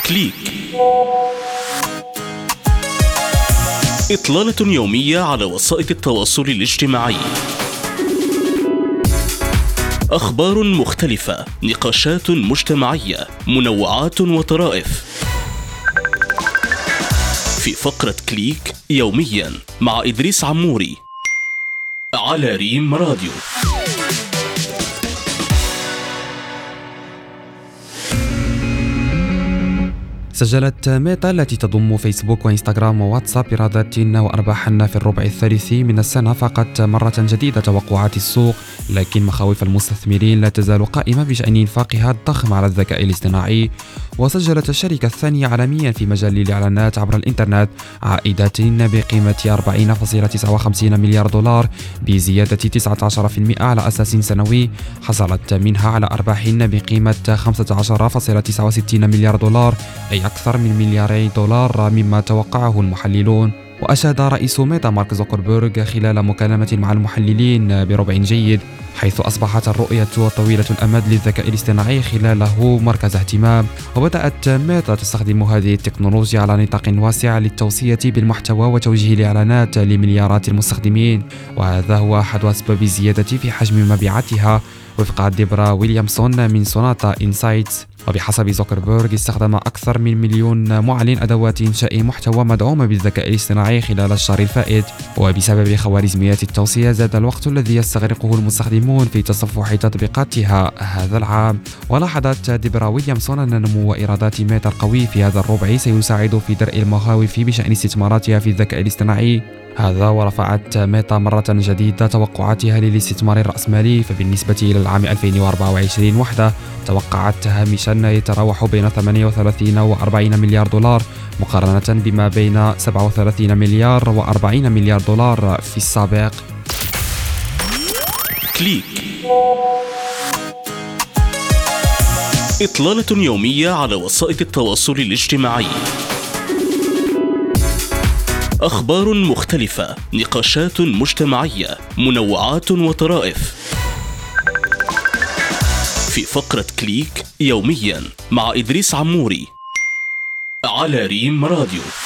كليك، إطلالة يومية على وسائل التواصل الاجتماعي. أخبار مختلفة، نقاشات مجتمعية، منوعات وطرائف. في فقرة كليك يوميا مع إدريس عموري على ريم راديو. سجلت ميتا التي تضم فيسبوك وإنستغرام وواتساب إيرادات وأرباحا في الربع الثالث من السنة فقط مرة جديدة توقعات السوق، لكن مخاوف المستثمرين لا تزال قائمة بشأن إنفاقها الضخم على الذكاء الاصطناعي. وسجلت الشركة الثانية عالميا في مجال الإعلانات عبر الإنترنت عائدات بقيمة 40.59 مليار دولار بزيادة 19% على أساس سنوي، حصلت منها على أرباح بقيمة 15.69 مليار دولار، أي أكثر من ملياري دولار مما توقعه المحللون. وأشاد رئيس ميتا مارك زوكربيرغ خلال مكالمة مع المحللين بربع جيد، حيث أصبحت الرؤية طويلة الأمد للذكاء الاصطناعي خلاله مركز اهتمام. وبدأت ميتا تستخدم هذه التكنولوجيا على نطاق واسع للتوصية بالمحتوى وتوجيه الإعلانات لمليارات المستخدمين، وهذا هو أحد أسباب الزيادة في حجم مبيعاتها وفق ديبرا ويليامسون من سوناتا إنسايتس. وبحسب زوكربيرغ استخدم أكثر من 1,000,000 معلن أدوات إنشاء محتوى مدعومة بالذكاء الاصطناعي خلال الشهر الفائت، وبسبب خوارزميات التوصية زاد الوقت الذي يستغرقه المستخدمون في تصفح تطبيقاتها هذا العام. ولاحظت ديبرا ويليامسون أن نمو إيرادات ميتا القوي في هذا الربع سيساعد في درء المخاوف بشأن استثماراتها في الذكاء الاصطناعي. هذا ورفعت ميتا مرة جديدة توقعاتها للاستثمار الرأسمالي، فبالنسبة إلى العام 2024 وحده توقعت هامشا يتراوح بين 38 و40 مليار دولار مقارنة بما بين 37 مليار و40 مليار دولار في السابق. كليك، إطلالة يومية على وسائل التواصل الاجتماعي. أخبار مختلفة، نقاشات مجتمعية، منوعات وطرائف. في فقرة كليك يوميا مع إدريس عموري على ريم راديو.